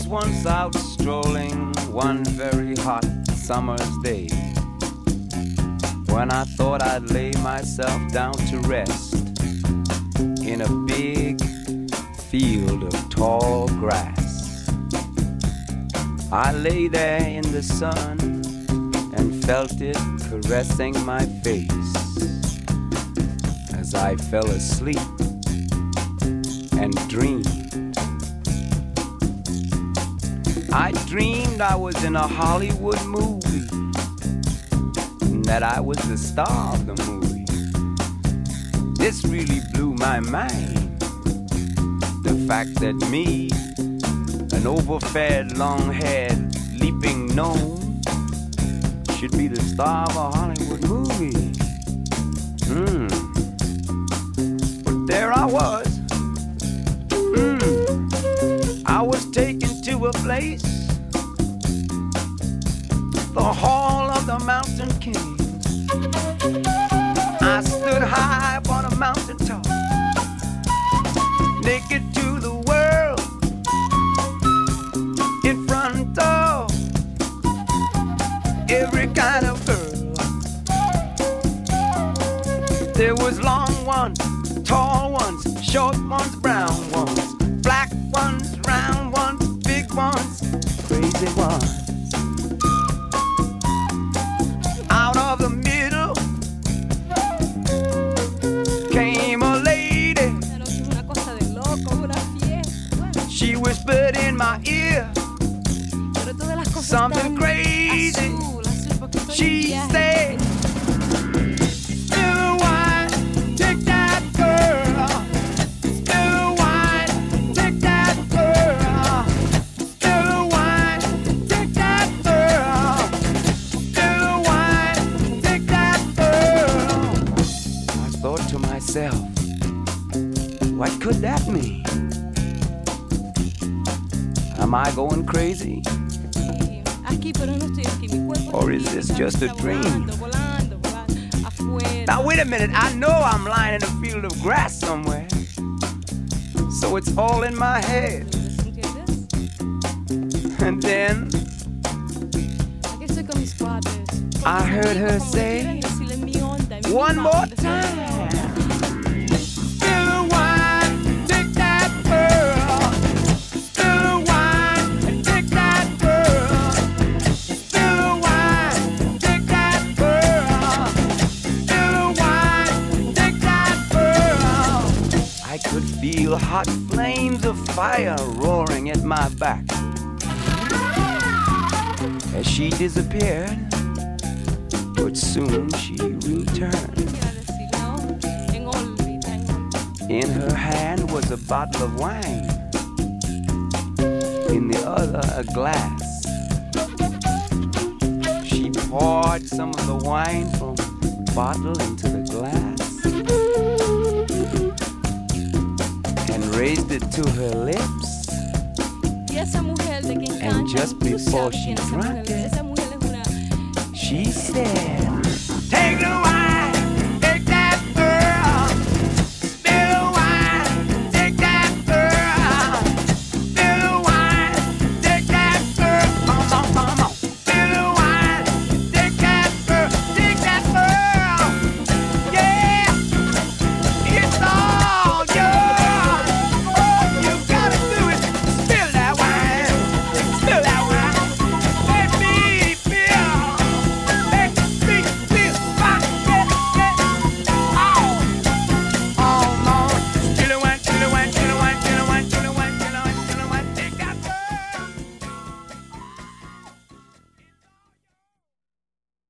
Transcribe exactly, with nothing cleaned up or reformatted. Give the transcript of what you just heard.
was once out strolling one very hot summer's day, when I thought I'd lay myself down to rest in a big field of tall grass. I lay there in the sun and felt it caressing my face as I fell asleep and dreamed. I dreamed I was in a Hollywood movie, and that I was the star of the movie. This really blew my mind, the fact that me, an overfed, long-haired, leaping gnome, should be the star of a Hollywood movie. Hmm. But there I was. Hmm. I was taken to a place, the Hall of the Mountain King. I stood high upon a mountain top, naked to the world, in front of every kind of girl. There was long ones, tall ones, short ones, brown ones, black ones, round ones, big ones, crazy ones. Out of the middle came a lady. She whispered in my ear something crazy. She said, "Spill wine, take that girl. Spill wine, take that girl. Spill wine, take that girl. Spill wine, take that girl." I thought to myself, what could that mean? Am I going crazy? Or is this just a dream? Now wait a minute, I know I'm lying in a field of grass somewhere, so it's all in my head. And then I heard her say, one more time, "Spill wine, take that girl. Spill wine, take that girl. Spill wine, take that girl. Spill wine, take that girl." I could feel hot flames of fire roaring at my back as she disappeared, but soon she returned. In her hand was a bottle of wine, in the other a glass. She poured some of the wine from the bottle into the glass and raised it to her lips. And just before she drank it, she said, "Take the wine."